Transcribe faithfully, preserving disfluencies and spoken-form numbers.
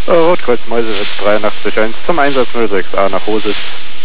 Rotkreuz Mäusewitz dreiundachtzig eins zum Einsatz null sechs A nach Hositz.